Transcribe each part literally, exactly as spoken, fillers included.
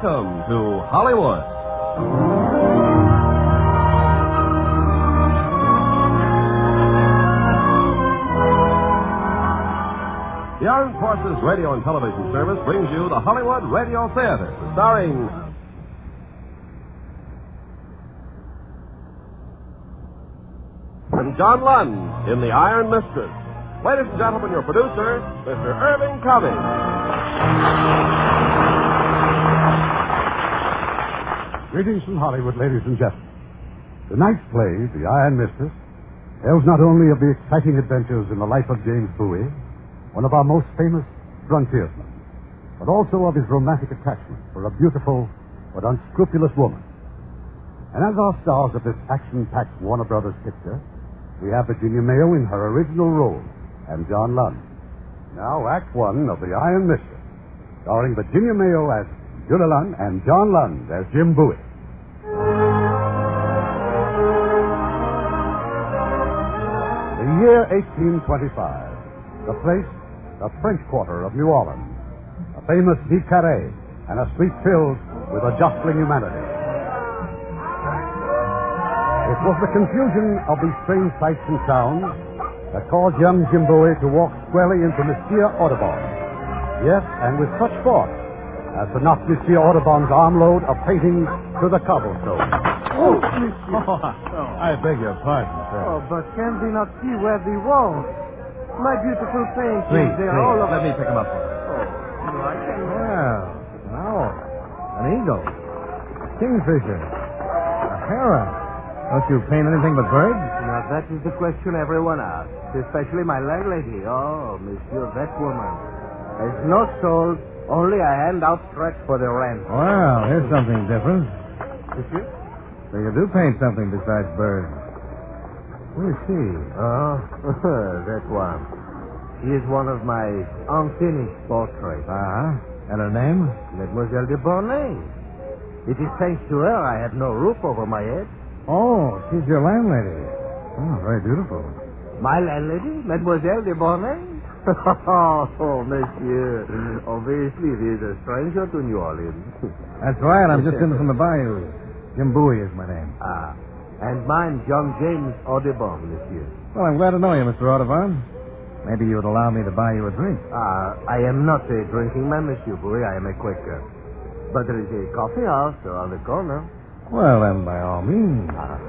Welcome to Hollywood. The Armed Forces Radio and Television Service brings you the Hollywood Radio Theater, starring and John Lund in The Iron Mistress. Ladies and gentlemen, your producer, Mister Irving Cummings. Greetings from Hollywood, ladies and gentlemen. Tonight's play, The Iron Mistress, tells not only of the exciting adventures in the life of James Bowie, one of our most famous frontiersmen, but also of his romantic attachment for a beautiful but unscrupulous woman. And as our stars of this action-packed Warner Brothers picture, we have Virginia Mayo in her original role and John Lund. Now, Act One of The Iron Mistress, starring Virginia Mayo as Julia Lund and John Lund as Jim Bowie. The year eighteen twenty-five. The place, the French Quarter of New Orleans. A famous Vieux Carré and a street filled with a jostling humanity. It was the confusion of these strange sights and sounds that caused young Jim Bowie to walk squarely into Monsieur Audubon. Yes, and with such force as to knock Monsieur Audubon's armload of paintings to the cobblestone. Oh, Monsieur. Oh, I beg your pardon, sir. Oh, but can we not see where we walk? My beautiful paintings, Please, they please, are all of... let me pick them up. Oh, I can... Well, an owl, an eagle, a kingfisher, a heron. Don't you paint anything but birds? Now, that is the question everyone asks, especially my landlady. Oh, Monsieur, that woman has no soul, only a hand outstretched for the rent. Well, here's something different. Monsieur? So you do paint something besides birds. Who is she? Oh, that one. She is one of my unfinished portraits. Uh-huh. And her name? Mademoiselle de Bornay. It is thanks to her I had no roof over my head. Oh, she's your landlady. Oh, very beautiful. My landlady, Mademoiselle de Bornay? Oh, monsieur. Obviously, he is a stranger to New Orleans. That's right. I'm just in from the bayou. Jim Bowie is my name. Ah. And mine, John James Audubon, monsieur. Well, I'm glad to know you, Mister Audubon. Maybe you would allow me to buy you a drink. Ah, I am not a drinking man, Monsieur Bowie. I am a Quaker. But there is a coffee house around the corner. Well, then, by all means. Ah.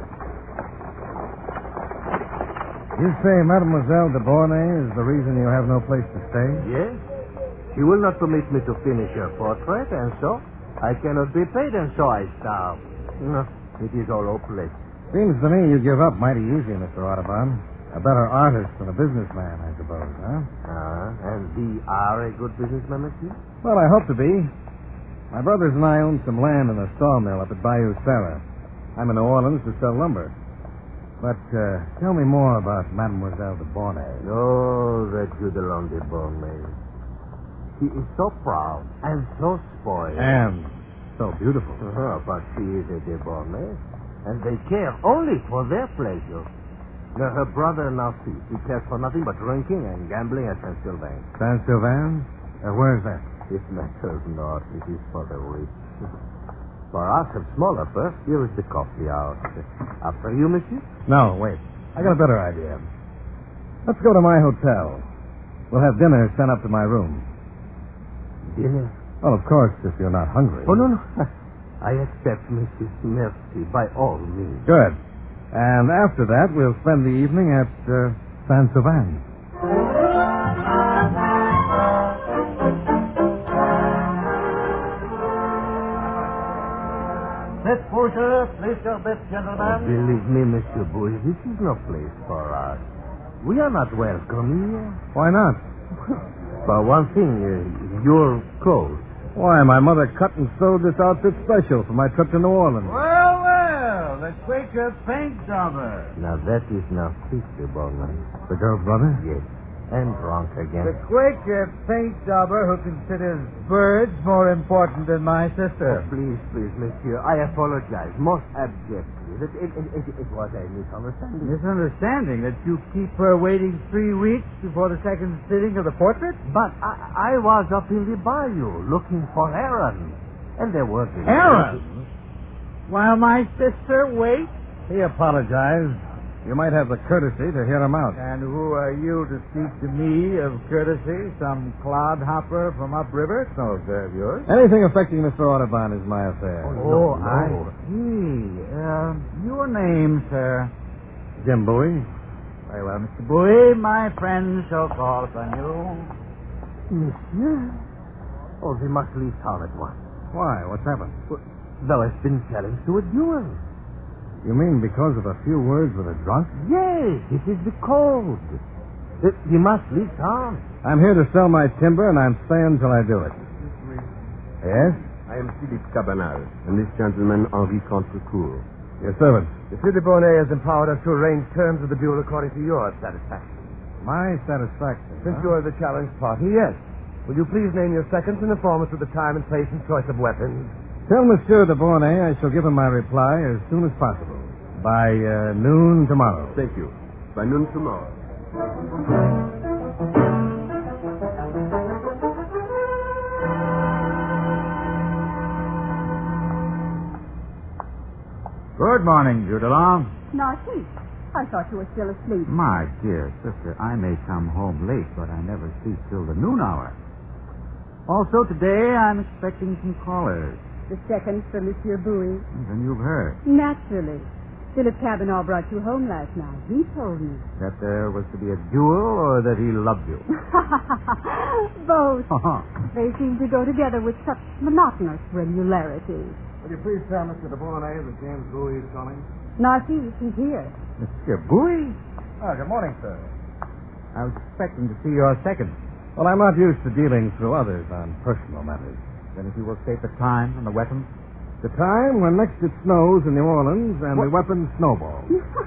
You say Mademoiselle de Bornay is the reason you have no place to stay? Yes. She will not permit me to finish her portrait, and so I cannot be paid, and so I starve. No. It is all hopeless. Seems to me you give up mighty easy, Mister Audubon. A better artist than a businessman, I suppose, huh? Ah, and we are a good businessman, monsieur? Well, I hope to be. My brothers and I own some land in a sawmill up at Bayou Sarah. I'm in New Orleans to sell lumber. But uh, tell me more about Mademoiselle de Bornay. Oh, that Judelon de Bornay. She is so proud and so spoiled. And so beautiful. Uh-huh, but she is a de Bornay, and they care only for their pleasure. Now, her brother Narcisse, he cares for nothing but drinking and gambling at Saint-Sylvain. Saint-Sylvain? Uh, where's that? It matters not. It is for the rich. For us of smaller purse, here is the coffee house. After you, monsieur? No, wait. I got a better idea. Let's go to my hotel. We'll have dinner sent up to my room. Dinner? Well, of course, if you're not hungry. Oh, no, no. I accept, monsieur. Merci, by all means. Good. And after that, we'll spend the evening at uh, Saint-Sylvain. Miss Boucher, please your bet, gentlemen. Oh, believe me, Monsieur Bowie, this is no place for us. We are not welcome here. Why not? For one thing, uh, your clothes. Why, my mother cut and sewed this outfit special for my trip to New Orleans. Well, well, the Quaker paint jobber. Now, that is Narcisse de Bornay. The girl's brother? Yes. And drunk again. The Quaker paint jobber who considers birds more important than my sister. Oh, please, please, monsieur. I apologize most abjectly. It, it, it, it, it was a misunderstanding. Misunderstanding that you keep her waiting three weeks before the second sitting of the portrait? But I, I was up in the bayou looking for herons. And there was... Aaron! While my sister waits? He apologized. You might have the courtesy to hear him out. And who are you to speak to me of courtesy? Some clodhopper from upriver? It's no affair of yours. Anything affecting Mister Audubon is my affair. Oh, no, I no. see. Uh, your name, sir? Jim Bowie. Very well, Mister Bowie. My friends shall call upon you. Monsieur? Oh, they must leave town at once. Why? What's happened? Well, thou hast been challenged to a duel. You mean because of a few words with a drunk? Yes, it is the code. It, you must leave town. I'm here to sell my timber, and I'm staying till I do it. Yes? I am Philippe Cabanal, and this gentleman, Henri Contrecoeur. Your servant. Monsieur de Bonnet has empowered us to arrange terms of the duel according to your satisfaction. My satisfaction? Since huh? you are the challenged party, yes. Will you please name your seconds and inform us of the time and place and choice of weapons? Tell Monsieur de Bonnet I shall give him my reply as soon as possible. By uh, noon tomorrow. Thank you. By noon tomorrow. Good morning, Judelon. Narcisse, I thought you were still asleep. My dear sister, I may come home late, but I never sleep till the noon hour. Also, today I'm expecting some callers. The second for Monsieur Bowie. Then you've heard. Naturally. Philip Cavanaugh brought you home last night. He told me. That there was to be a duel or that he loved you? Both. They seem to go together with such monotonous regularity. Will you please tell Mister de Bonnet that James Bowie is calling? Narcisse, he's here. Monsieur Bowie? Oh, good morning, sir. I was expecting to see your second. Well, I'm not used to dealing through others on personal matters. Then if you will state the time and the weapons? The time when next it snows in New Orleans and what? The weapon snowballs.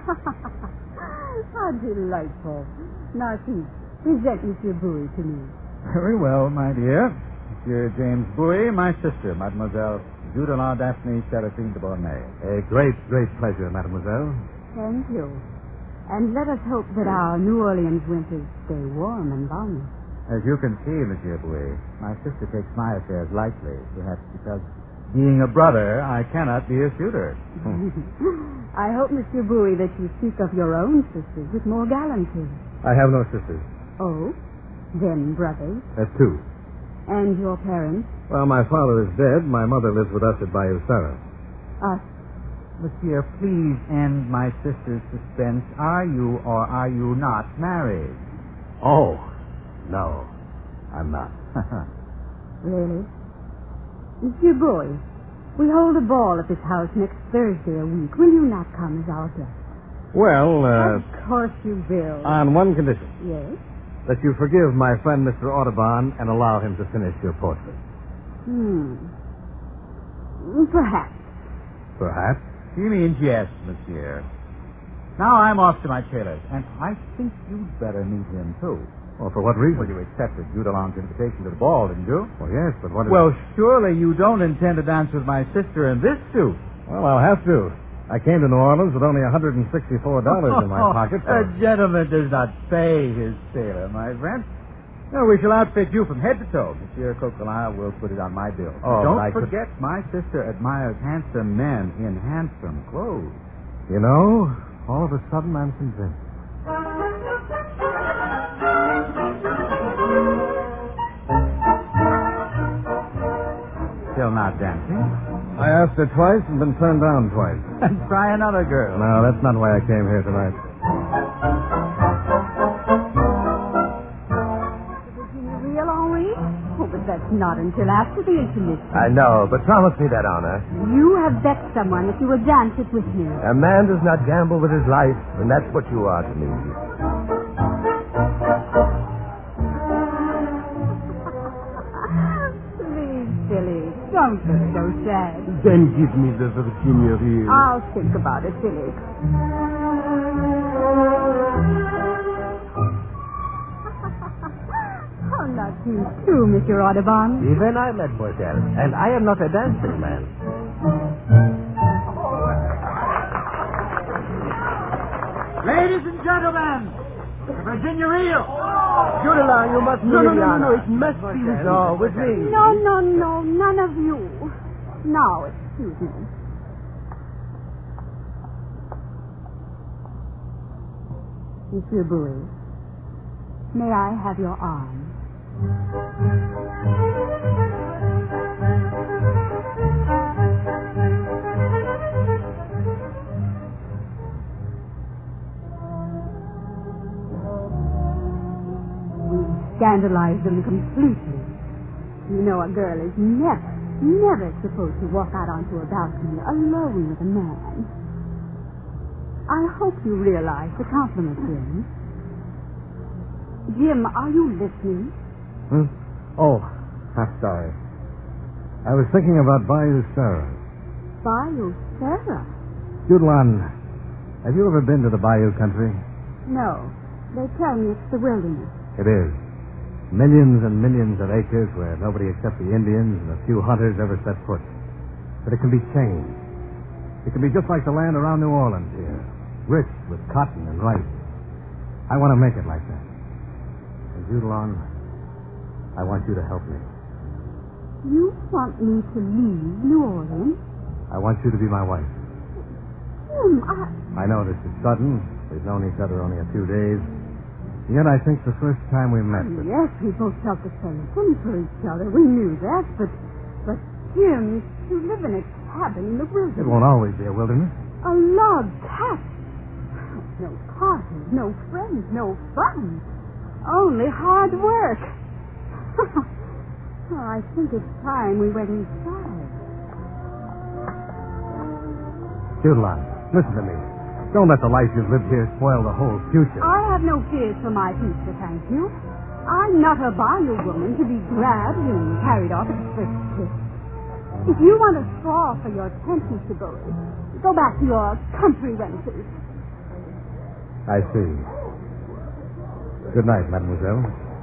How delightful. Narcisse, present Monsieur Bowie to me. Very well, my dear. Monsieur James Bowie, my sister, Mademoiselle Judelon Daphne Seraphine de Bonnet. A great, great pleasure, mademoiselle. Thank you. And let us hope that our New Orleans winters stay warm and balmy. As you can see, Monsieur Bowie, my sister takes my affairs lightly, perhaps because, being a brother, I cannot be a shooter. I hope, Monsieur Bowie, that you speak of your own sisters with more gallantry. I have no sisters. Oh? Then brothers? That's two. And your parents? Well, my father is dead. My mother lives with us at Bayou Sarah. Us? Monsieur, please end my sister's suspense. Are you or are you not married? Oh. No, I'm not. Really? Monsieur Bowie, we hold a ball at this house next Thursday a week. Will you not come as our guest? Well, uh... Of course you will. On one condition. Yes? That you forgive my friend Mister Audubon and allow him to finish your portrait. Hmm. Perhaps. Perhaps? He means yes, monsieur. Now I'm off to my tailor's, and I think you'd better meet him, too. Well, for what reason? Well, you accepted Judelon's invitation to the ball, didn't you? Well, yes, but what is... Well, surely you don't intend to dance with my sister in this suit. Well, I'll have to. I came to New Orleans with only one hundred sixty-four dollars in my pocket. So... A gentleman does not pay his sailor, my friend. No, we shall outfit you from head to toe. Monsieur Coquelin will put it on my bill. Oh, don't I forget, could... my sister admires handsome men in handsome clothes. You know, all of a sudden I'm convinced. Still not dancing? I asked her twice and been turned down twice. And try another girl. No, that's not why I came here tonight. Real, Henri? Oh, but that's not until after the intermission. I know, but promise me that honor. You have bet someone that you will dance it with me. A man does not gamble with his life, and that's what you are to me. Don't look so sad. Then give me the Virginia reel. I'll think about it, Philip. Oh, not you too, Mister Audubon. Even I, mademoiselle. And I am not a dancing man. Ladies and gentlemen, the Virginia reel. Judelon, you must No, no, no, no, no, it must be with No, with me. No, no, no, none of you. Now, excuse me. Monsieur Bowie, may I have your arm? We scandalized them completely. You know, a girl is never, never supposed to walk out onto a balcony alone with a man. I hope you realize the compliment, Jim. Jim, are you listening? Hmm? Oh, I'm sorry. I was thinking about Bayou Sarah. Bayou Sarah? Judelon, have you ever been to the Bayou country? No. They tell me it's the wilderness. It is. Millions and millions of acres where nobody except the Indians and a few hunters ever set foot. But it can be changed. It can be just like the land around New Orleans here, rich with cotton and rice. I want to make it like that. And Judelon, I want you to help me. You want me to leave New Orleans? I want you to be my wife. Jim, I... I know this is sudden. We've known each other only a few days. Yet I think the first time we met... Oh, yes, we both felt the same thing for each other. We knew that, but... But, Jim, to live in a cabin in the wilderness... It won't always be a wilderness. A log cabin. No parties, no friends, no fun. Only hard work. Oh, I think it's time we went inside. Judelon, listen to me. Don't let the life you've lived here spoil the whole future. I have no fears for my future, thank you. I'm not a bayou woman to be grabbed and carried off at the first kiss. If you want a straw for your tent, Mister Bowie, go back to your country renters. I see. Good night, mademoiselle.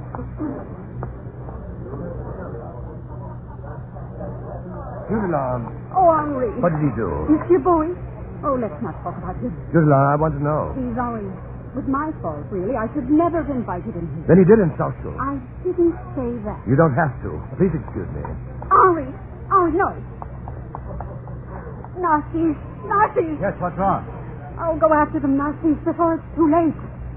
Judelon. Oh, Henri. What did he do? Monsieur Bowie? Oh, let's not talk about him. Judelon, I want to know. He's Henri. It was my fault, really. I should never have invited him here. Then he did insult you. I didn't say that. You don't have to. Please excuse me. Henri! Henri, no. Narcisse! Narcisse! Yes, what's wrong? Oh, go after them, Narcisse, before it's too late.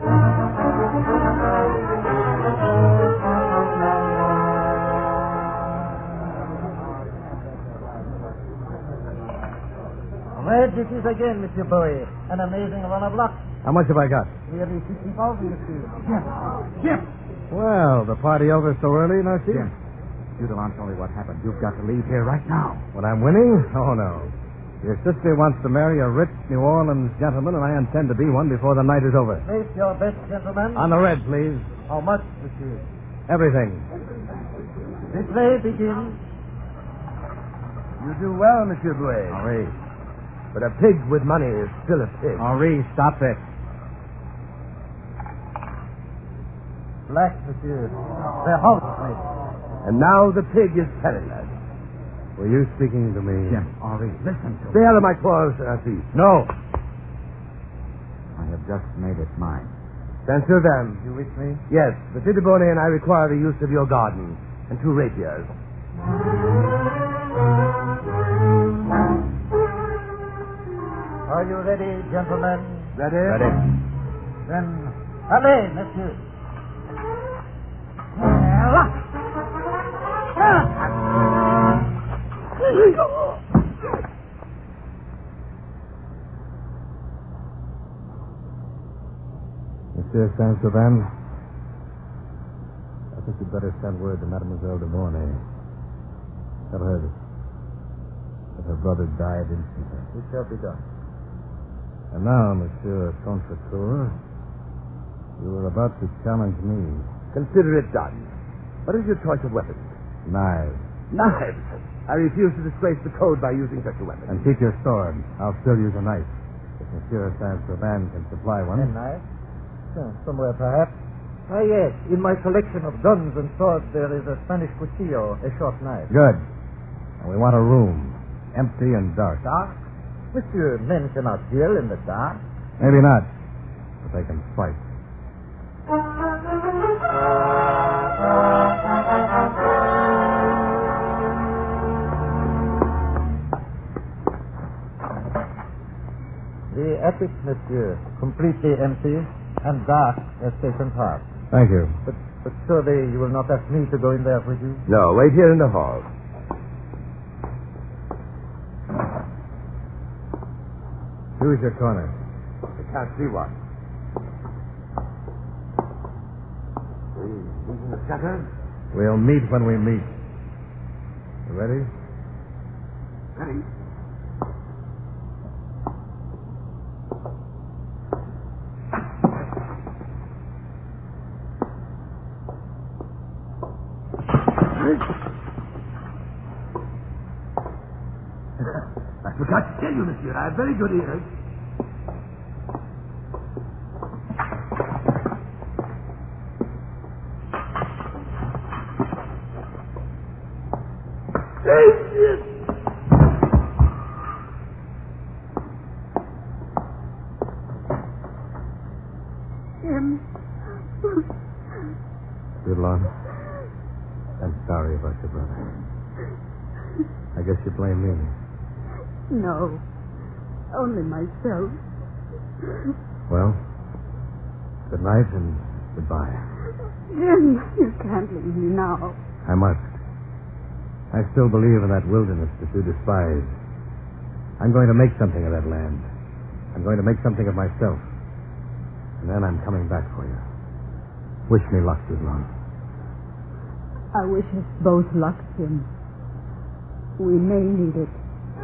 Well, this is again, Monsieur Bowie. An amazing run of luck. How much have I got? Nearly fifty thousand, Monsieur. Jim! Jim! Well, the party over so early, Narcisse? Jim, Judelon told me what happened. You've got to leave here right now. When I'm winning? Oh, no. Your sister wants to marry a rich New Orleans gentleman, and I intend to be one before the night is over. Place your bets, gentlemen. On the red, please. How much, Monsieur? Everything. This way begins. You do well, Monsieur Bouet. Henri. But a pig with money is still a pig. Henri, stop it. Black, Monsieur. The house, mate. And now the pig is penniless. Were you speaking to me? Jim, Henri, listen to Stay me. out of my quarters, Narcisse. No. I have just made it mine. Censure them. You wish me? Yes, Monsieur de Bonnet and I require the use of your garden and two rapiers. Are you ready, gentlemen? Ready? Ready. Then, allez, Monsieur. Monsieur Saint-Sauvin, I think you'd better send word to Mademoiselle de Mornay. Tell her that, that her brother died instantly. It shall be done. And now, Monsieur Contrecoeur, you were about to challenge me. Consider it done. What is your choice of weapons? Knives. Knives. I refuse to disgrace the code by using such a weapon. And keep your sword. I'll still use a knife. If Monsieur Saint-Sauvin can supply one. A knife? Yeah, somewhere, perhaps. Ah, yes. In my collection of guns and swords, there is a Spanish cuchillo, a short knife. Good. And we want a room. Empty and dark. Dark? Monsieur, men cannot deal in the dark. Maybe not. But they can fight. traffic, monsieur. Completely empty and dark as Station Park. Thank you. But, but surely you will not ask me to go in there with you? No, wait here in the hall. Choose your corner. I can't see one. We meet in the center? We'll meet when we meet. You ready? Ready. I forgot to tell you, monsieur, I have very good ears. Jim. Goodlon, I'm sorry about your brother. I guess you blame me. No. Only myself. Well, good night and goodbye. Jim, you can't leave me now. I must. I still believe in that wilderness that you despise. I'm going to make something of that land. I'm going to make something of myself. And then I'm coming back for you. Wish me luck, Goodlon. I wish us both luck, Jim. We may need it.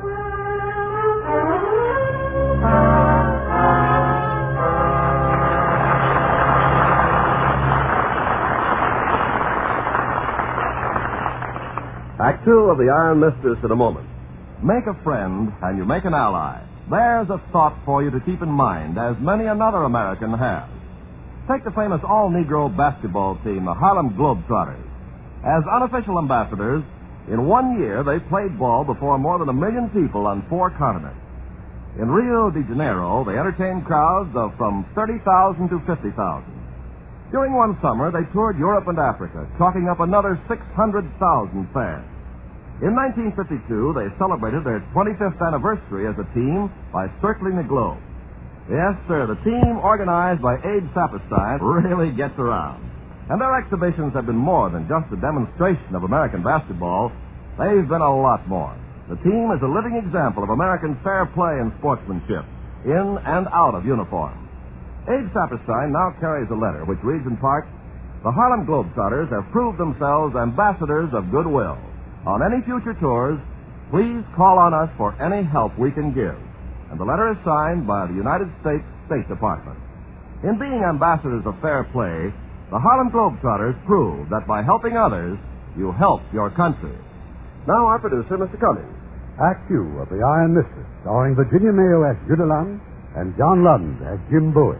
Act two of The Iron Mistress in a moment. Make a friend and you make an ally. There's a thought for you to keep in mind, as many another American has. Take the famous all-Negro basketball team, the Harlem Globetrotters. As unofficial ambassadors, in one year they played ball before more than a million people on four continents. In Rio de Janeiro, they entertained crowds of from thirty thousand to fifty thousand. During one summer, they toured Europe and Africa, chalking up another six hundred thousand fans. In nineteen fifty-two, they celebrated their twenty-fifth anniversary as a team by circling the globe. Yes, sir, the team organized by Abe Saperstein really gets around. And their exhibitions have been more than just a demonstration of American basketball. They've been a lot more. The team is a living example of American fair play and sportsmanship, in and out of uniform. Abe Saperstein now carries a letter which reads in part, "The Harlem Globetrotters have proved themselves ambassadors of goodwill. On any future tours, please call on us for any help we can give." And the letter is signed by the United States State Department. In being ambassadors of fair play, the Harlem Globetrotters prove that by helping others, you help your country. Now our producer, Mister Cummings. Act two of The Iron Mistress, starring Virginia Mayo as Judeland and John Lund as Jim Bowie.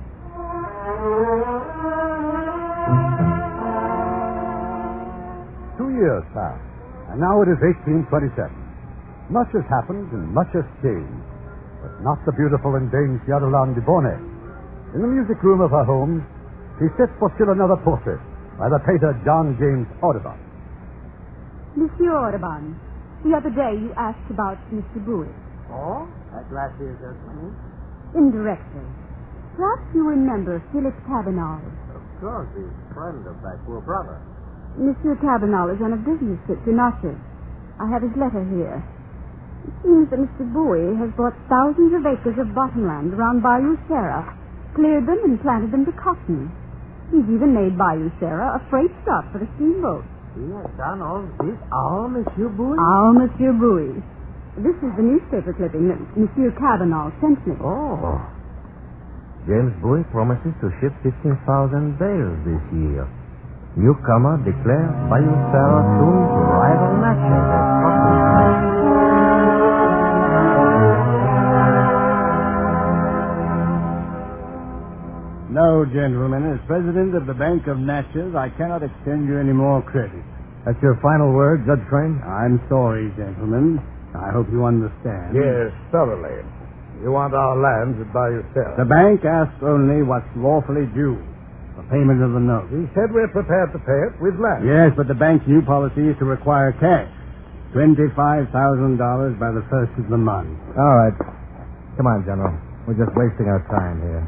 Two years passed, and now it is eighteen twenty-seven. Much has happened and much has changed, but not the beautiful and Dame Judeland de Bonnet. In the music room of her home, she sits for still another portrait by the painter John James Audubon. Monsieur Audubon, the other day you asked about Mister Bowie. Oh? At last he is just coming? Indirectly. Perhaps you remember Philip Cabinal. Of course, he's a friend of my poor brother. Monsieur Cabinal is on a business trip to Natchez. I have his letter here. It seems that Mister Bowie has bought thousands of acres of bottomland around Bayou Sarah, cleared them and planted them to cotton. He's even made Bayou Sarah a freight stop for the steamboat. He has done all this, our Monsieur Bowie? Our Monsieur Bowie. This is the newspaper clipping that Monsieur Cabinal sent me. Oh. James Bowie promises to ship fifteen thousand bales this year. Newcomer declares Bayou Sarah soon to rival Natchez as cotton trade. No, gentlemen. As president of the Bank of Natchez, I cannot extend you any more credit. That's your final word, Judge Crane? I'm sorry, gentlemen. I hope you understand. Yes, thoroughly. You want our lands at Bayou Sarah. The bank asks only what's lawfully due, the payment of the note. We said we're prepared to pay it with land. Yes, but the bank's new policy is to require cash. twenty-five thousand dollars by the first of the month. All right. Come on, General. We're just wasting our time here.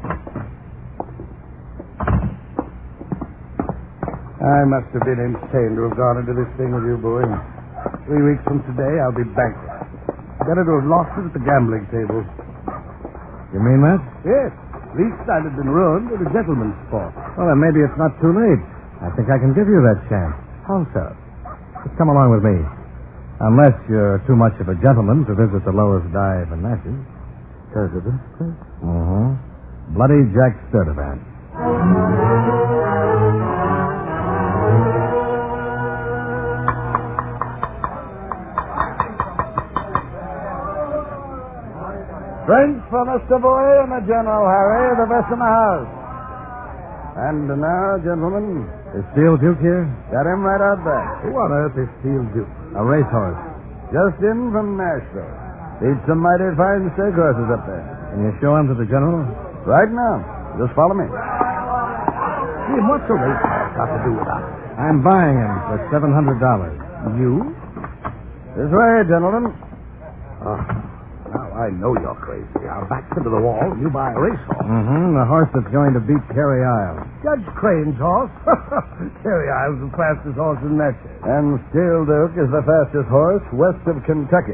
I must have been insane to have gone into this thing with you, boy. Three weeks from today, I'll be bankrupt. Better to have lost it at the gambling table. You mean that? Yes. At least I'd have been ruined with a gentleman's sport. Well, then maybe it's not too late. I think I can give you that chance. How so? Just come along with me. Unless you're too much of a gentleman to visit the lowest dive in Natchez. President? Uh-huh. Bloody Jack Sturdivant. Drinks for Mister Bowie and the General, Harry, the best in the house. And now, gentlemen, Is Steel Duke here? got him right out there. Who on earth is Steel Duke? A racehorse. Just in from Nashville. Beat some mighty fine stake horses up there. Can you show him to the general? Right now. Just follow me. Jim, what's the racehorse got to do with us? I'm buying him for seven hundred dollars. You? This way, gentlemen. Oh, now I know you're crazy. Our backs into the wall, and you buy a racehorse. Mm-hmm. The horse that's going to beat Carey Isle. Judge Crane's horse. Carey Isle's the fastest horse in Nashville. And Steel Duke is the fastest horse west of Kentucky.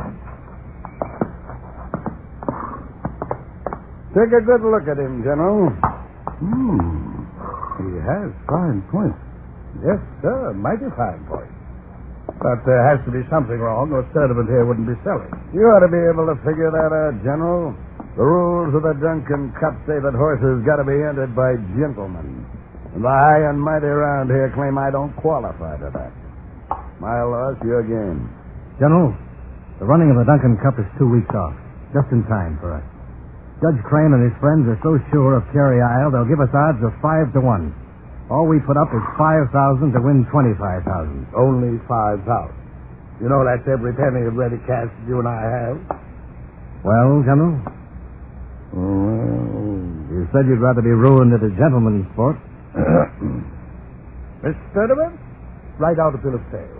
Take a good look at him, General. Hmm. He has fine points. Yes, sir. Mighty fine points. But there has to be something wrong, or Sturdivant here wouldn't be selling. You ought to be able to figure that out, General. The rules of the Duncan Cup say that horses got to be entered by gentlemen. And the high and mighty around here claim I don't qualify to that. My loss, your game. General, the running of the Duncan Cup is two weeks off. Just in time for us. Judge Crane and his friends are so sure of Carey Isle, they'll give us odds of five to one. All we put up is five thousand to win twenty-five thousand. Only five thousand. You know that's every penny of ready cash that you and I have. Well, General? Well, You said you'd rather be ruined at a gentleman's sport. Mister Sturdivant, write out a bill of sale.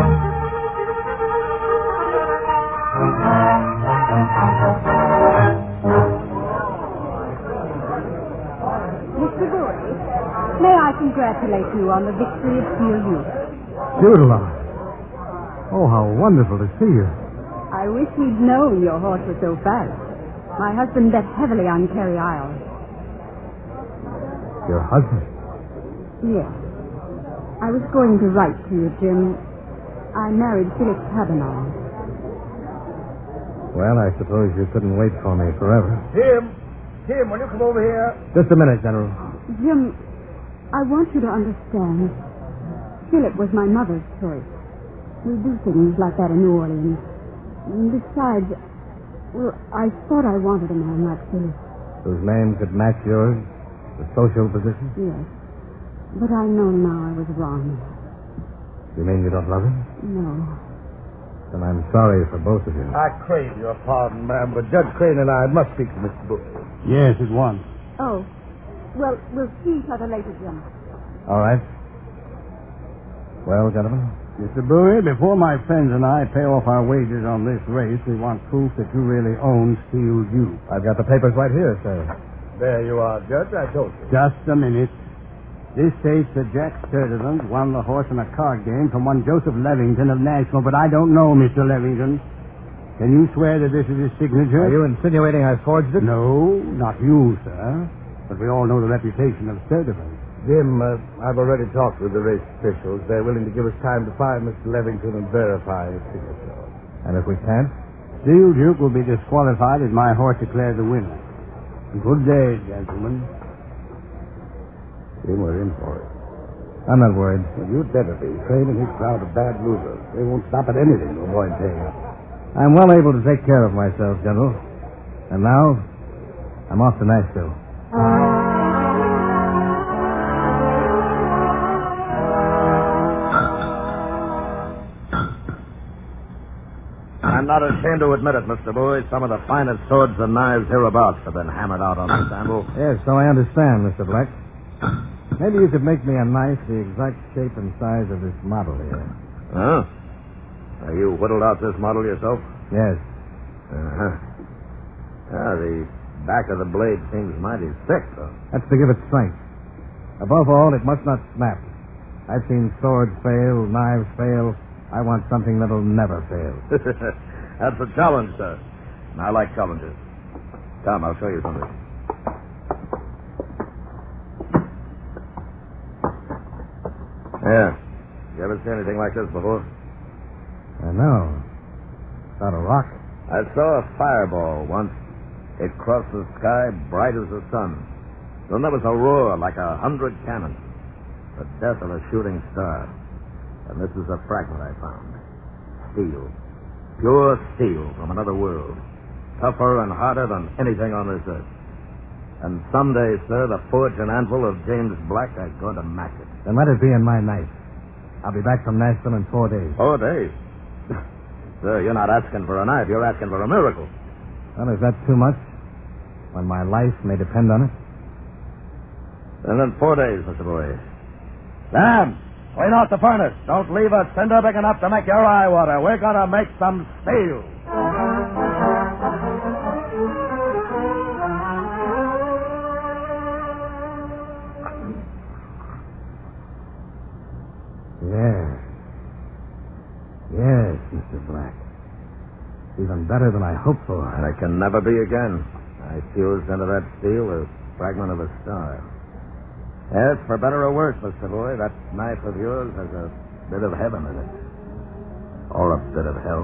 Mister Bowie, may I congratulate you on the victory of Steel Duke? Doodle. Oh, how wonderful to see you. I wish we'd known your horse was so fast. My husband bet heavily on Carey Isle. Your husband? Yes. I was going to write to you, Jim. I married Philip Kavanaugh. Well, I suppose you couldn't wait for me forever. Jim, Jim, will you come over here? Just a minute, General. Jim, I want you to understand. Philip was my mother's choice. We do things like that in New Orleans. And besides, well, I thought I wanted a man like Philip. Whose name could match yours? The social position? Yes. But I know now I was wrong. You mean you don't love him? No. Then I'm sorry for both of you. I crave your pardon, ma'am, but Judge Crane and I must speak to Mister Bowie. Yes, at once. Oh. Well, we'll see each other later, Jim. All right. Well, gentlemen? Mister Bowie, before my friends and I pay off our wages on this race, we want proof that you really own Steel Duke. I've got the papers right here, sir. There you are, Judge. I told you. Just a minute. This states that Jack Sturdivant won the horse in a card game from one Joseph Levington of Nashville, but I don't know Mister Levington. Can you swear that this is his signature? Are you insinuating I forged it? No, not you, sir. But we all know the reputation of Sturdivant. Jim, uh, I've already talked with the race officials. They're willing to give us time to find Mister Levington and verify his signature. And if we can't? Steel Duke will be disqualified as my horse declared the winner. Good day, gentlemen. Jim, we're in for it. I'm not worried. Well, you'd better be. Crane and his crowd of bad losers. They won't stop at anything to avoid paying up. I'm well able to take care of myself, General. And now, I'm off to Nashville. I'm not ashamed to admit it, Mister Bowie. Some of the finest swords and knives hereabouts have been hammered out on this anvil. Yes, so I understand, Mister Black. Maybe you could make me a knife the exact shape and size of this model here. Huh? Have you whittled out this model yourself? Yes. Uh-huh. Ah, the back of the blade seems mighty thick, though. That's to give it strength. Above all, it must not snap. I've seen swords fail, knives fail. I want something that'll never fail. That's a challenge, sir. And I like challenges. Come, I'll show you something. Yeah. You ever seen anything like this before? I know. It's not a rock. I saw a fireball once. It crossed the sky bright as the sun. Then there was a roar like a hundred cannon. The death of a shooting star. And this is a fragment I found. Steel. Pure steel from another world. Tougher and harder than anything on this earth. And someday, sir, the forge and anvil of James Black are going to match it. Then let it be in my knife. I'll be back from Nashville in four days. Four days? Sir, you're not asking for a knife. You're asking for a miracle. Well, is that too much? When my life may depend on it? And then four days, Mister Bowie. Sam, clean out the furnace. Don't leave a cinder big enough to make your eye water. We're going to make some steel. Yes. Yes, Mister Black. Even better than I hoped for. And it can never be again. I fused into that steel a fragment of a star. Yes, for better or worse, Mister Boy, that knife of yours has a bit of heaven in it. Or a bit of hell.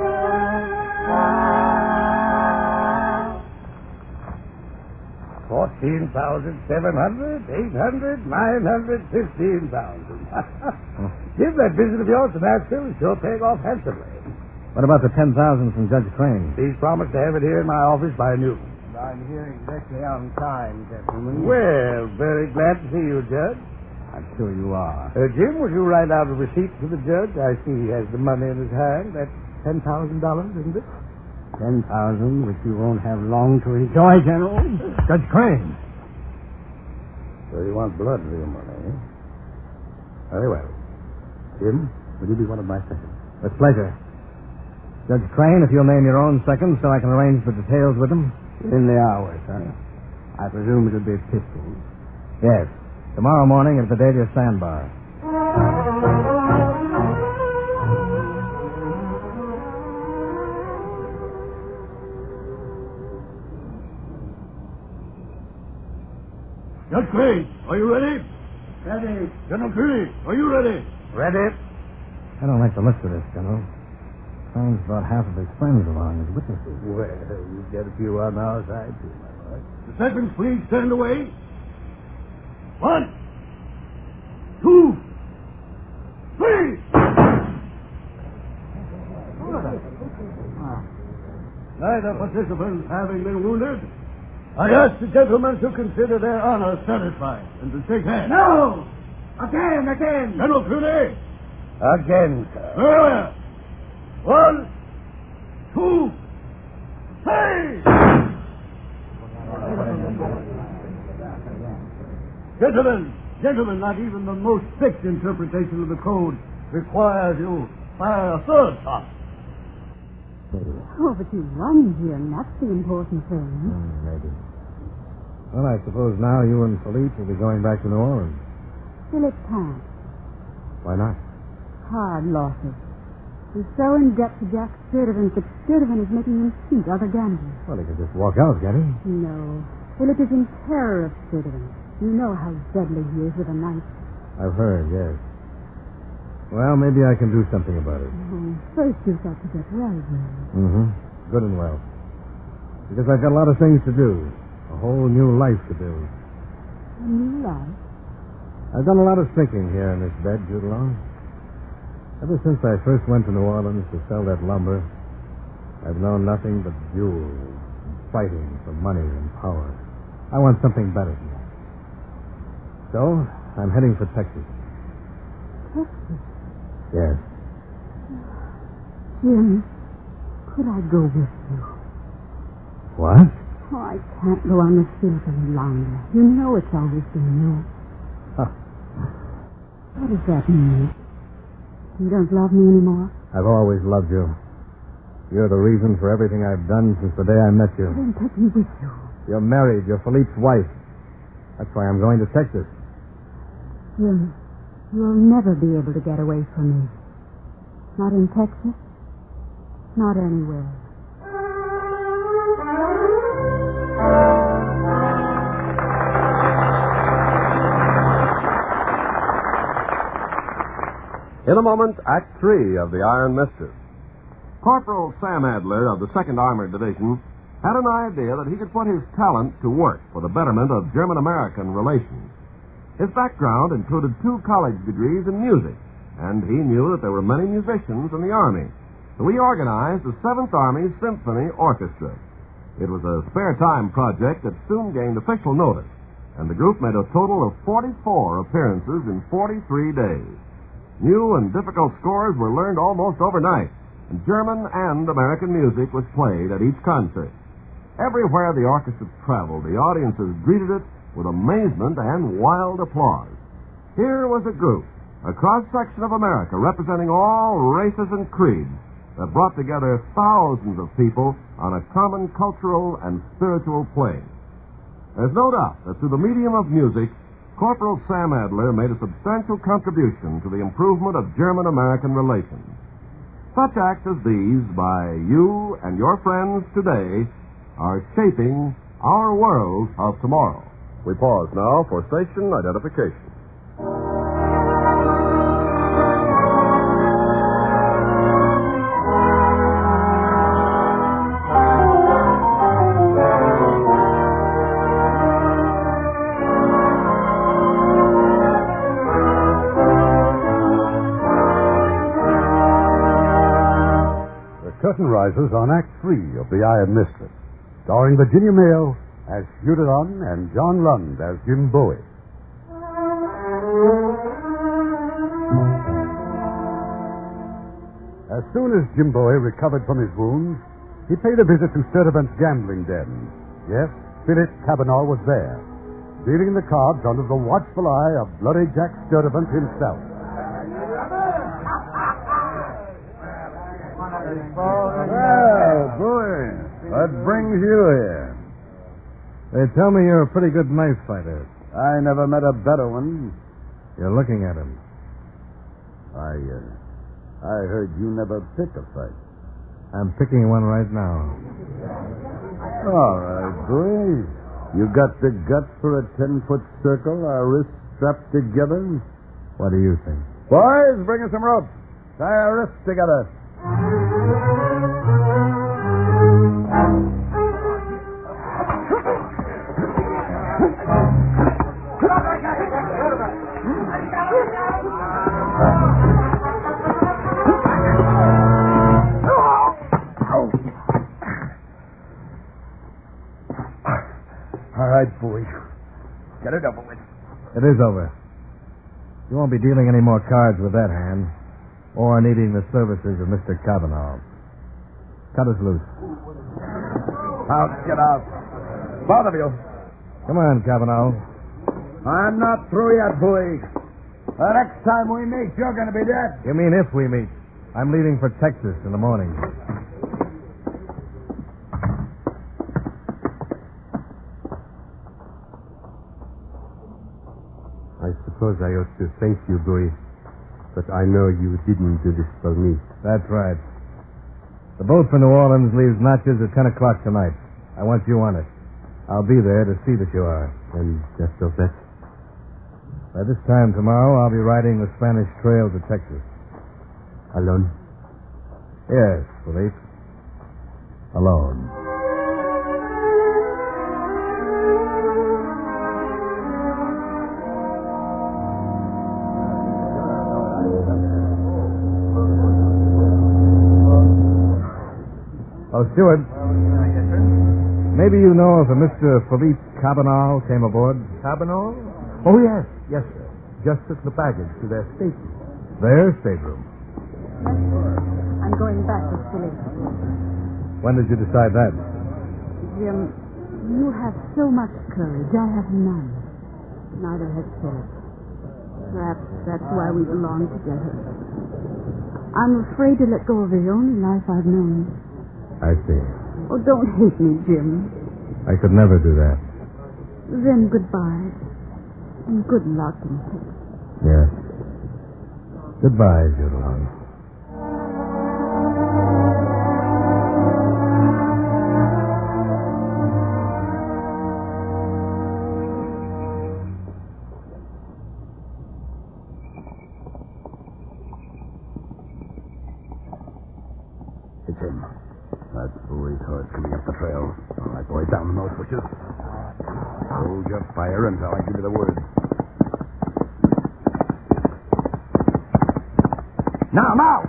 Fourteen thousand seven hundred, eight hundred, nine hundred, fifteen thousand. Give that visit of yours to Nashville is sure paying off handsomely. What about the ten thousand from Judge Crane? He's promised to have it here in my office by noon. I'm here exactly on time, gentlemen. Well, very glad to see you, Judge. I'm sure you are. Uh, Jim, will you write out a receipt for the judge? I see he has the money in his hand. That's ten thousand dollars, isn't it? Ten thousand, which you won't have long to enjoy, General. Judge Crane. So you want blood for your money, eh? Very well. Jim, will you be one of my seconds? With pleasure. Judge Crane, if you'll name your own second so I can arrange the details with him. In the hour, sir. I presume it'll be pistols. Yes. Tomorrow morning at the Dahlia Sandbar. Judge Crane, are you ready? Ready. General Kearney, are you ready? Ready? I don't like the looks of this, General. Crane's brought half of his friends along as witnesses. Well, you've got a few on our side, too, my boy. The seconds, please stand away. One, two, three. Neither participant having been wounded, I ask the gentlemen to consider their honor satisfied and to shake hands. No! Again, again! General Kearney. Again, sir. Very well. One, two, three. Gentlemen, gentlemen, not even the most strict interpretation of the code requires you fire a third shot. Oh, but you won, Jim. That's the important thing. Hmm, maybe. Well, I suppose now you and Philippe will be going back to New Orleans. Philip can't. Why not? Hard losses. He's so in debt to Jack Sturtevant that Sturtevant is making him cheat other gamblers. Well, he can just walk out, can't he? No. Philip is in terror of Sturtevant. You know how deadly he is with a knife. I've heard, yes. Well, maybe I can do something about it. Oh, first you've got to get well, Jim. Mm-hmm. Good and well. Because I've got a lot of things to do. A whole new life to build. A new life? I've done a lot of thinking here in this bed, Jude Law. Ever since I first went to New Orleans to sell that lumber, I've known nothing but duels, and fighting for money and power. I want something better than that. So, I'm heading for Texas. Texas? Yes. Jim, could I go with you? What? Oh, I can't go on the field any longer. You know it's always been you. Huh. What does that mean? You don't love me anymore? I've always loved you. You're the reason for everything I've done since the day I met you. Then take me with you. You're married. You're Philippe's wife. That's why I'm going to Texas. Jim, you'll never be able to get away from me. Not in Texas. Not anywhere. In a moment, Act Three of The Iron Mistress. Corporal Sam Adler of the second Armored Division had an idea that he could put his talent to work for the betterment of German-American relations. His background included two college degrees in music, and he knew that there were many musicians in the Army. So he organized the seventh Army Symphony Orchestra. It was a spare-time project that soon gained official notice, and the group made a total of forty-four appearances in forty-three days. New and difficult scores were learned almost overnight, and German and American music was played at each concert. Everywhere the orchestra traveled, the audiences greeted it with amazement and wild applause. Here was a group, a cross-section of America representing all races and creeds, that brought together thousands of people on a common cultural and spiritual plane. There's no doubt that through the medium of music, Corporal Sam Adler made a substantial contribution to the improvement of German-American relations. Such acts as these by you and your friends today are shaping our world of tomorrow. We pause now for station identification. Curtain rises on Act Three of The Iron Mistress, starring Virginia Mayo as Huderon and John Lund as Jim Bowie. As soon as Jim Bowie recovered from his wounds, he paid a visit to Sturtevant's gambling den. Yes, Philip Cavanaugh was there, dealing the cards under the watchful eye of Bloody Jack Sturtevant himself. Well, Bowie, what brings you here? They tell me you're a pretty good knife fighter. I never met a better one. You're looking at him. I, uh, I heard you never pick a fight. I'm picking one right now. All right, Bowie. You got the guts for a ten-foot circle, our wrists strapped together? What do you think? Boys, bring us some rope. Tie our wrists together. All right, boys. Get it over with. It is over. You won't be dealing any more cards with that hand, or needing the services of Mister Cavanaugh. Cut us loose. Out, get out. Both of you. Come on, Cavanaugh. I'm not through yet, Bowie. The next time we meet, you're going to be dead. You mean if we meet? I'm leaving for Texas in the morning. I suppose I ought to thank you, Bowie, but I know you didn't do this for me. That's right. The boat for New Orleans leaves Natchez at ten o'clock tonight. I want you on it. I'll be there to see that you are. And after that? By this time tomorrow, I'll be riding the Spanish Trail to Texas. Alone? Yes, Philippe. Alone. Oh, Stewart. Maybe you know if a Mister Philippe Cavanaugh came aboard? Cavanaugh? Oh, yes. Yes, sir. Just took the baggage to their stateroom. Their stateroom. I'm going back with Philip. When did you decide that? Jim, you have so much courage. I have none. Neither has Philip. Perhaps that's why we belong together. I'm afraid to let go of the only life I've known. I see. Oh, don't hate me, Jim. I could never do that. Then goodbye. And good luck in Texas. Yes. Goodbye, Judelon. It's him. That's Bowie's horse coming up the trail. All right, boy, down in those bushes. Hold your fire until I give you the word. Now, now!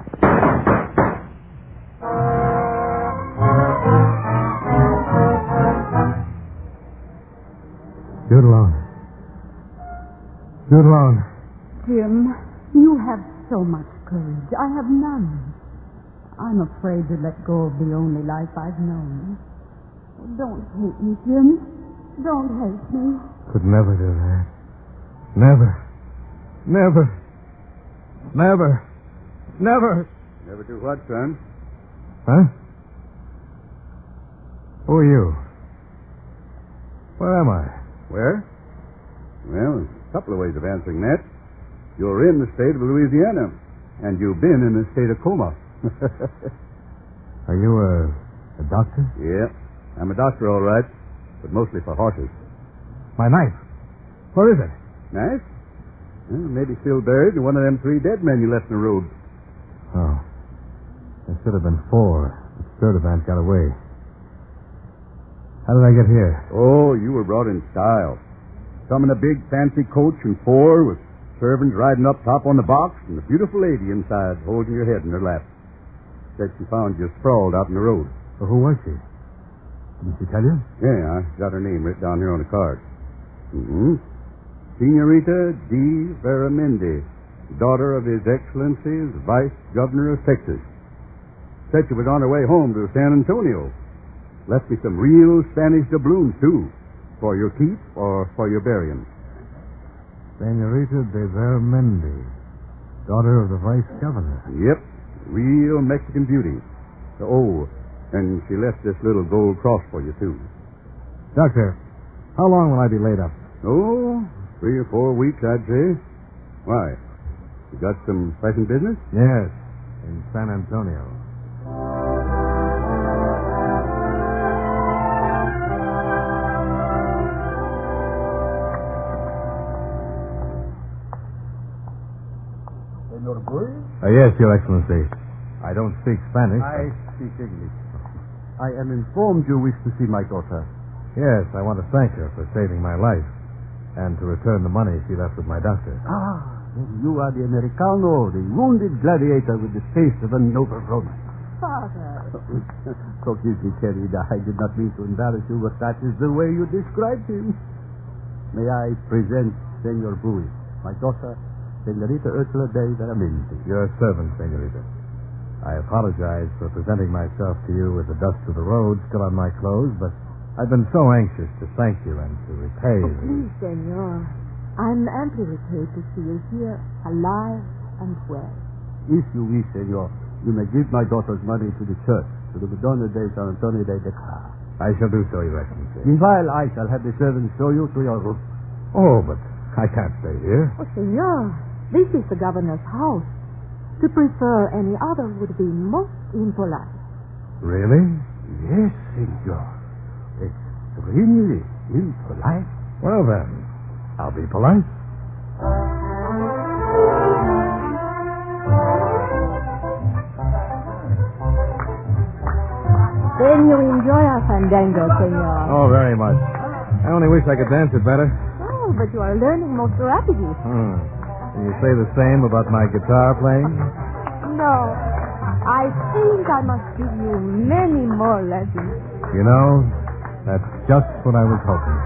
Judelon. Judelon. Jim, you have so much courage. I have none. I'm afraid to let go of the only life I've known. Don't hate me, Jim. Don't hate me. Could never do that. Never. Never. Never. Never. Never do what, son? Huh? Who are you? Where am I? Where? Well, a couple of ways of answering that. You're in the state of Louisiana, and you've been in the state of coma. Are you a, a doctor? Yeah, I'm a doctor, all right, but mostly for horses. My knife. Where is it? Nice. Well, maybe still buried in one of them three dead men you left in the road. Oh. There should have been four. The Sturdivant got away. How did I get here? Oh, you were brought in style. Some in a big fancy coach and four with servants riding up top on the box and a beautiful lady inside holding your head in her lap. Said she found you sprawled out in the road. Well, who was she? Didn't she tell you? Yeah, I got her name written down here on the card. Mm-hmm. Senorita D. Veramendi, daughter of His Excellency's Vice Governor of Texas. Said she was on her way home to San Antonio. Left me some real Spanish doubloons, too, for your keep or for your burying. Senorita de Veramendi, daughter of the Vice Governor. Yep, real Mexican beauty. Oh, and she left this little gold cross for you, too. Doctor, how long will I be laid up? Oh, three or four weeks, I'd say. Why? You got some pressing business? Yes, in San Antonio. Senor Boy? Uh, yes, Your Excellency. I don't speak Spanish. I speak English. I am informed you wish to see my daughter. Yes, I want to thank her for saving my life and to return the money she left with my doctor. Ah, then you are the Americano, the wounded gladiator with the face of a noble Roman. Father. Forgive me, querida. I did not mean to embarrass you, but that is the way you described him. May I present Senor Bowie, my daughter, Senorita Ursula de Veramendi. Your servant, Senorita. I apologize for presenting myself to you with the dust of the road still on my clothes, but I've been so anxious to thank you and to repay. Oh, please, senor. I'm amply repaid to see you here, alive and well. If you wish, senor, you may give my daughter's money to the church, to the Madonna de San Antonio de Deca. I shall do so, Your Excellency. Meanwhile, I shall have the servants show you to your room. Oh, but I can't stay here. Oh, senor, this is the governor's house. To prefer any other would be most impolite. Really? Yes, senor. Extremely impolite. Well, then, I'll be polite. Then you enjoy our fandango, senor. Oh, very much. I only wish I could dance it better. Oh, but you are learning most rapidly. Hmm. Can you say the same about my guitar playing? No. I think I must give you many more lessons. You know, that's just what I was hoping.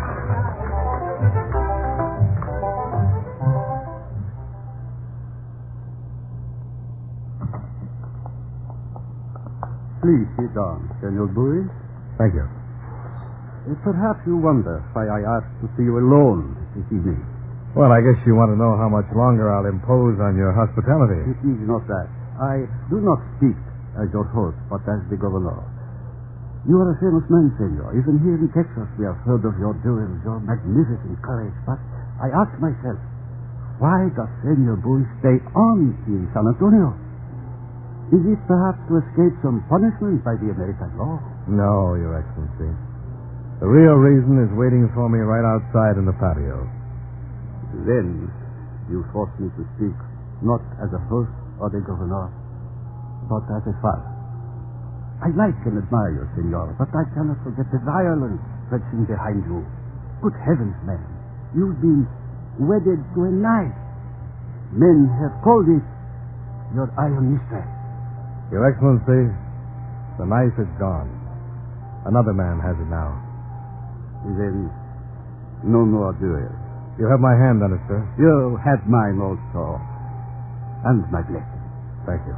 Please sit down, Senor Bowie. Thank you. Uh, Perhaps you wonder why I asked to see you alone this evening. Well, I guess you want to know how much longer I'll impose on your hospitality. It is not that. I do not speak as your host, but as the governor. You are a famous man, senor. Even here in Texas, we have heard of your duels, your magnificent courage. But I ask myself, why does Senor Bowie stay on in San Antonio? Is it perhaps to escape some punishment by the American law? No, Your Excellency. The real reason is waiting for me right outside in the patio. Then you force me to speak not as a host or the governor, but as a father. I like and admire you, senor, but I cannot forget the violence stretching behind you. Good heavens, man. You've been wedded to a knife. Men have called it your iron mistress. Your Excellency, the knife is gone. Another man has it now. Then no more duels. You have my hand on it, sir. You have mine also. And my blessing. Thank you.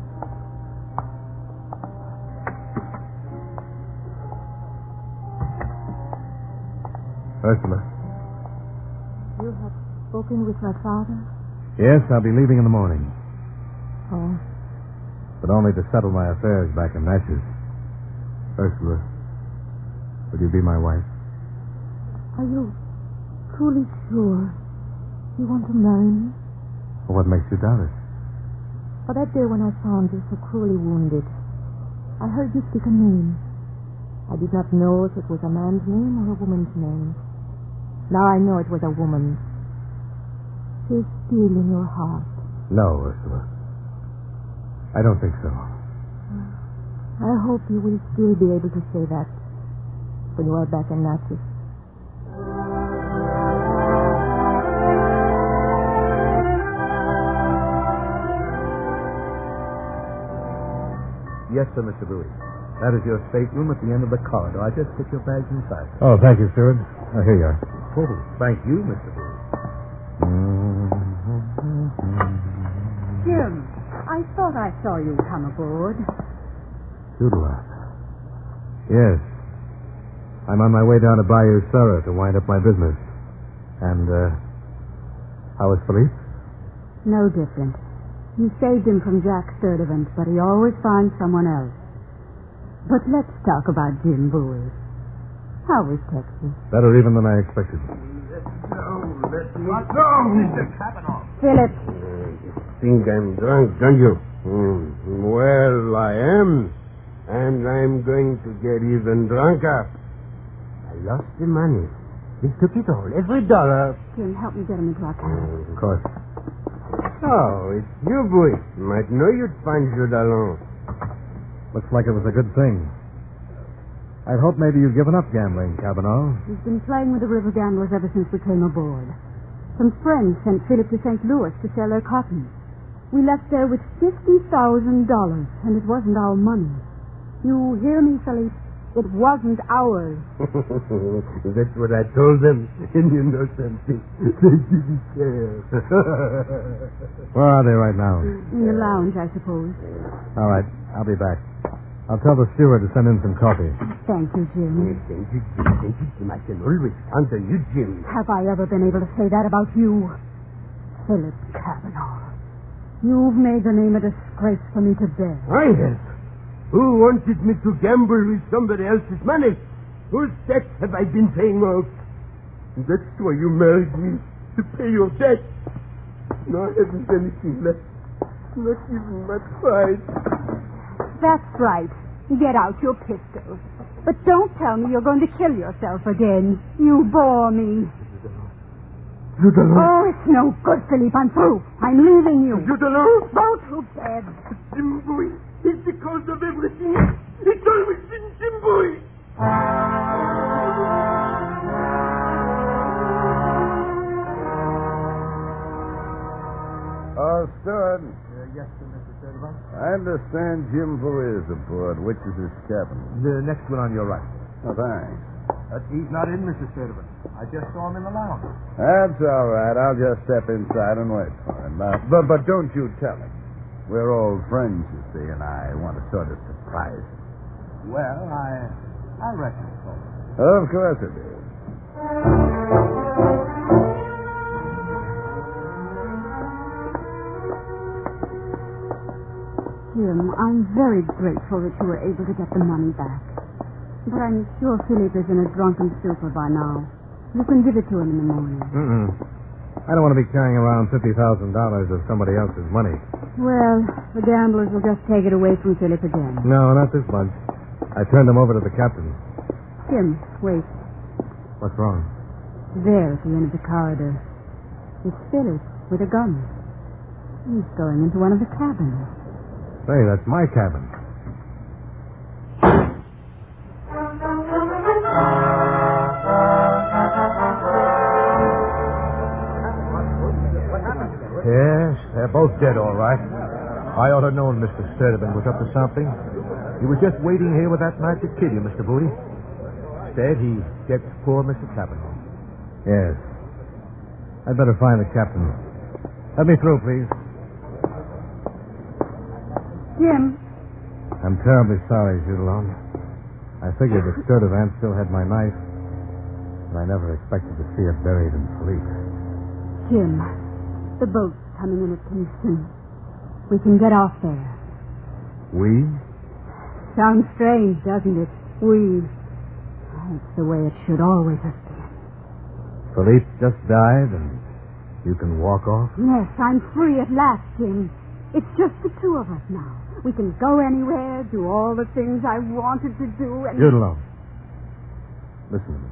Ursula. You have spoken with my father? Yes, I'll be leaving in the morning. Oh. But only to settle my affairs back in Natchez. Ursula, would you be my wife? Are you truly sure you want to marry me? Well, what makes you doubt it? For that day when I found you so cruelly wounded, I heard you speak a name. I did not know if it was a man's name or a woman's name. Now I know it was a woman's. She's still in your heart. No, Ursula. I don't think so. I hope you will still be able to say that when you are back in Natchez. Yes, sir, Mister Bowie. That is your stateroom at the end of the corridor. I just put your bags inside. Oh, thank you, steward. Oh, here you are. Oh, thank you, Mister Bowie. Jim, I thought I saw you come aboard. Toodalot. Yes. I'm on my way down to Bayou Surrey to wind up my business. And, uh, how is Philippe? No different. You saved him from Jack Sturdivant, but he always finds someone else. But let's talk about Jim Bowie. How was Texas? Better even than I expected. What's wrong, Mister Kavanaugh? Philip. You think I'm drunk, don't you? Hmm. Well, I am. And I'm going to get even drunker. I lost the money. They took it all, every dollar. Jim, help me get him into our cab. Of course. Oh, it's you, boy. Might know you'd find Jude alone. Looks like it was a good thing. I'd hoped maybe you'd given up gambling, Cavanaugh. He's been playing with the river gamblers ever since we came aboard. Some friends sent Philip to Saint Louis to sell their cotton. We left there with fifty thousand dollars, and it wasn't our money. You hear me, Philip? It wasn't ours. That's what I told them. And you know something? They didn't care. Where are they right now? In the lounge, I suppose. All right. I'll be back. I'll tell the steward to send in some coffee. Thank you, Jim. Thank you, Jim. Thank you, Jim. I can always count on you, Jim. Have I ever been able to say that about you? Philip Cavanaugh. You've made the name a disgrace for me to bear. I have. Who wanted me to gamble with somebody else's money? Whose debt have I been paying off? And that's why you married me, to pay your debt. Now I haven't anything left. Not even my pride. That's right. Get out your pistol. But don't tell me you're going to kill yourself again. You bore me. You don't know. Oh, it's no good, Philippe. I'm through. I'm leaving you. You don't know. Go to bed. Jim Bowie. It's the cause of everything. It's always been Jim Bowie. Oh, Steward. Uh, yes, sir, Mister Sturdivant. I understand Jim Bowie is aboard. Which is his cabin? The next one on your right. Oh, thanks. Uh, he's not in, Mister Sturdivant. I just saw him in the lounge. That's all right. I'll just step inside and wait for him. Uh, but, but don't you tell him. We're old friends, you see, and I want to sort of surprise him. Well, I I reckon so. Of course it is. Jim, I'm very grateful that you were able to get the money back. But I'm sure Philip is in a drunken stupor by now. You can give it to him in the morning. Mm-mm. I don't want to be carrying around fifty thousand dollars of somebody else's money. Well, the gamblers will just take it away from Philip again. No, not this bunch. I turned them over to the captain. Jim, wait. What's wrong? There at the end of the corridor. It's Philip with a gun. He's going into one of the cabins. Say, that's my cabin. Yes, they're both dead, all right. I ought to have known Mister Sturdivant was up to something. He was just waiting here with that knife to kill you, Mister Bowie. Instead, he gets poor Mister Cavanaugh. Yes. I'd better find the captain. Let me through, please. Jim. I'm terribly sorry, Judelon. I figured that Sturdivant still had my knife, but I never expected to see it buried in Philippe. Jim, the boat's coming in at Kingston. We can get off there. We? Sounds strange, doesn't it? We. It's the way it should always have been. Philippe just died, and you can walk off? Yes, I'm free at last, Jim. It's just the two of us now. We can go anywhere, do all the things I wanted to do, and... Judelon. Listen to me.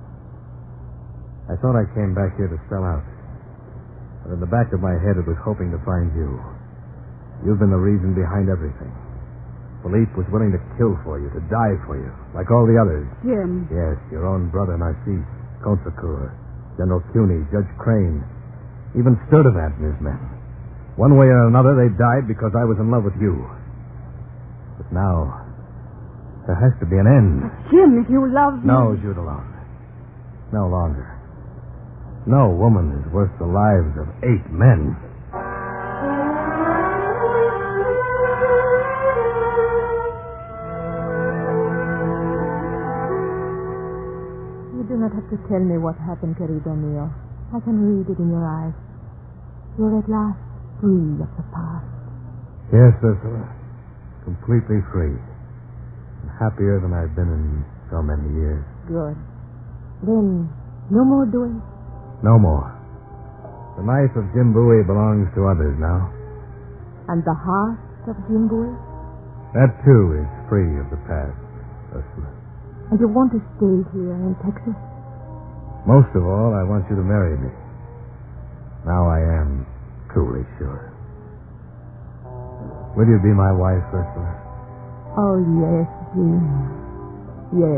I thought I came back here to sell out. But in the back of my head, it was hoping to find you. You've been the reason behind everything. Philippe was willing to kill for you, to die for you, like all the others. Jim. Yes, your own brother, Narcisse, Contrecoeur, General Cuny, Judge Crane, even Sturdivant and his men. One way or another, they died because I was in love with you. But now, there has to be an end. But Jim, if you love me... No, Judelon. No longer. No woman is worth the lives of eight men. You do not have to tell me what happened, querido mío. I can read it in your eyes. You're at last free of the past. Yes, Ursula. Completely free. And happier than I've been in so many years. Good. Then, no more duels? No more. The knife of Jim Bowie belongs to others now. And the heart of Jim Bowie? That, too, is free of the past, Ursula. And you want to stay here in Texas? Most of all, I want you to marry me. Now I am truly sure. Will you be my wife, Ursula? Oh, yes, Jim. Yes.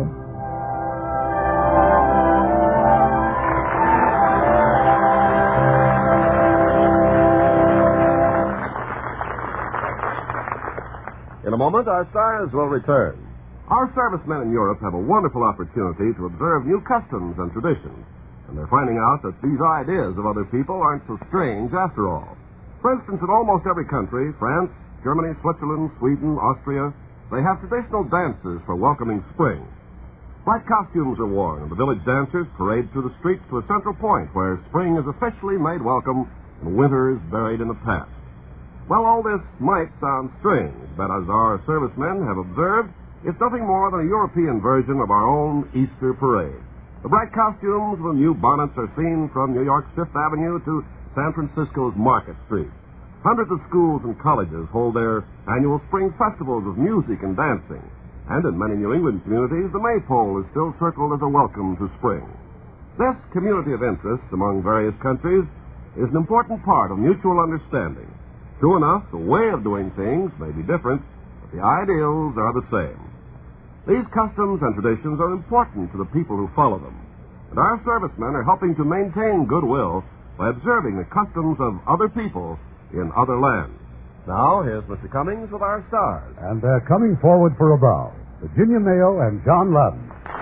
In a moment, our stars will return. Our servicemen in Europe have a wonderful opportunity to observe new customs and traditions, and they're finding out that these ideas of other people aren't so strange after all. For instance, in almost every country, France, Germany, Switzerland, Sweden, Austria, they have traditional dances for welcoming spring. Bright costumes are worn, and the village dancers parade through the streets to a central point where spring is officially made welcome and winter is buried in the past. Well, all this might sound strange, but as our servicemen have observed, it's nothing more than a European version of our own Easter parade. The bright costumes and new bonnets are seen from New York's Fifth Avenue to San Francisco's Market Street. Hundreds of schools and colleges hold their annual spring festivals of music and dancing. And in many New England communities, the maypole is still circled as a welcome to spring. This community of interest among various countries is an important part of mutual understanding. True enough, the way of doing things may be different, but the ideals are the same. These customs and traditions are important to the people who follow them, and our servicemen are helping to maintain goodwill by observing the customs of other people in other lands. Now, here's Mister Cummings with our stars. And they're coming forward for a bow. Virginia Mayo and John Loudon.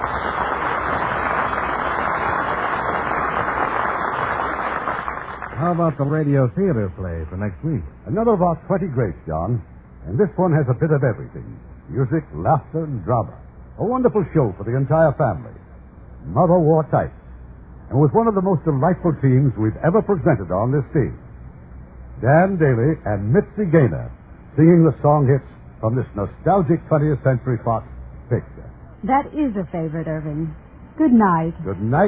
How about the radio theater play for next week? Another of our twenty greats, John. And this one has a bit of everything. Music, laughter, and drama. A wonderful show for the entire family. Mother wore tights. And was one of the most delightful teams we've ever presented on this stage. Dan Daly and Mitzi Gaynor singing the song hits from this nostalgic twentieth Century Fox picture. That is a favorite, Irving. Good night. Good night.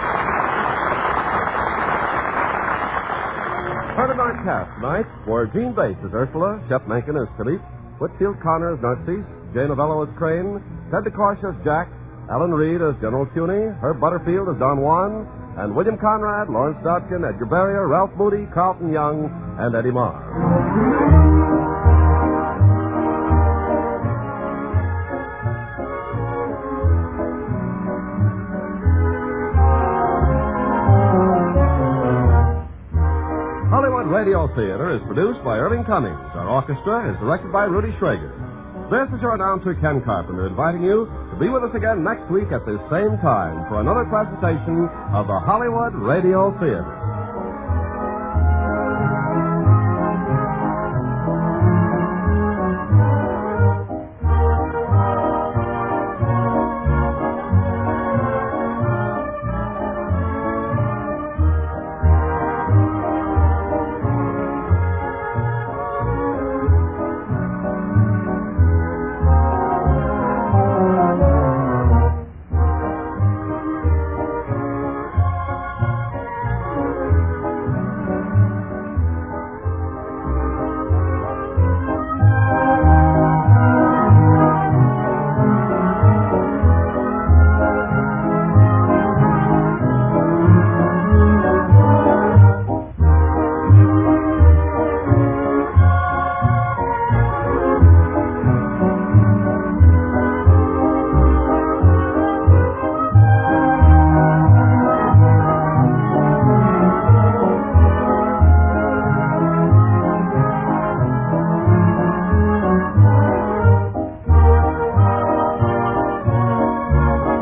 Part of our cast tonight were Gene Bates as Ursula, Shep Menken as Philippe, Whitfield Connor as Narcisse, Jay Novello as Crane, Ted DeCorsh as Jack, Alan Reed as General Cuny, Herb Butterfield as Don Juan, and William Conrad, Lawrence Dodkin, Edgar Barrier, Ralph Moody, Carlton Young, and Eddie Marr. Hollywood Radio Theater is produced by Irving Cummings. Our orchestra is directed by Rudy Schrager. This is your announcer, Ken Carpenter, inviting you to be with us again next week at this same time for another presentation of the Hollywood Radio Theater.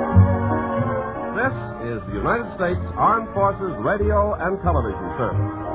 United States Armed Forces Radio and Television Service.